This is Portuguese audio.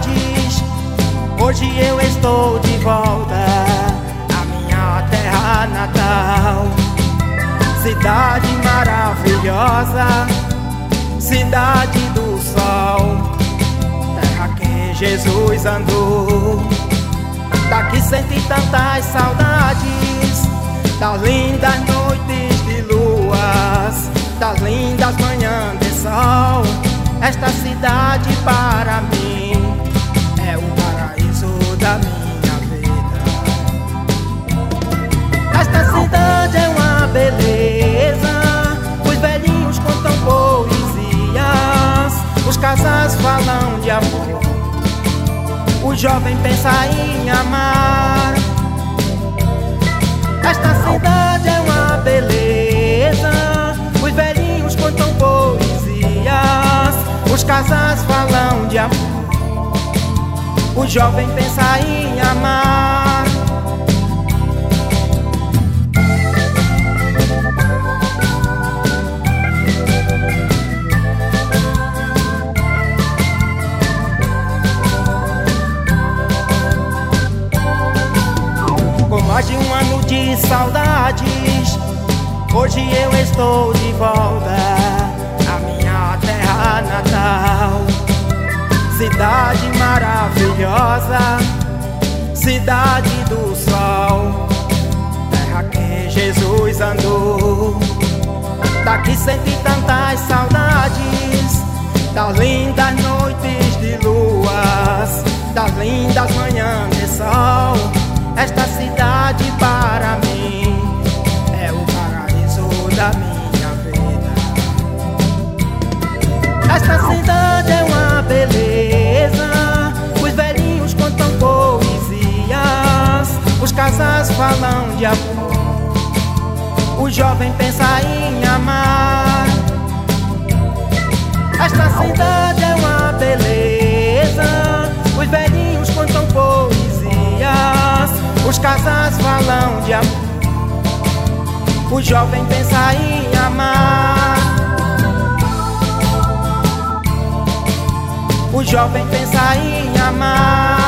saudades. Hoje eu estou de volta à minha terra natal. Cidade maravilhosa, cidade do sol, terra que Jesus andou. Daqui senti tantas saudades, das lindas noites de luas, das lindas manhãs de sol. Esta cidade para mim é o paraíso da minha vida. Esta cidade é uma beleza, os velhinhos contam poesias, os casais falam de amor, o jovem pensa em amar. Esta cidade é uma beleza, os velhinhos contam poesias, os casais falam de amor, o jovem pensa em amar. Com mais de um ano de saudades, hoje eu estou de volta à minha terra natal. Cidade maravilhosa, cidade do sol, terra que Jesus andou. Daqui senti tantas saudades, das lindas noites de luas, das lindas manhãs de sol. Esta cidade para mim é o paraíso da minha vida. Esta cidade é uma beleza, os velhinhos contam poesias, os casais falam de amor, o jovem pensa em amar. Esta cidade é uma beleza, os velhinhos contam poesias, os casais falam de amor, o jovem pensa em amar. O jovem pensa em amar.